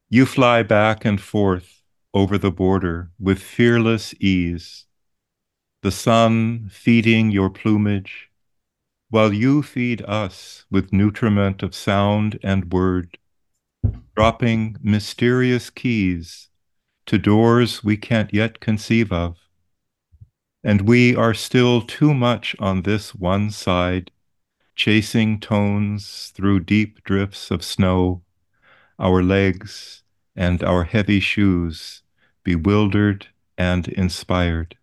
You fly back and forth over the border with fearless ease, the sun feeding your plumage, while you feed us with nutriment of sound and word, dropping mysterious keys to doors we can't yet conceive of. And we are still too much on this one side, chasing tones through deep drifts of snow, our legs and our heavy shoes bewildered and inspired.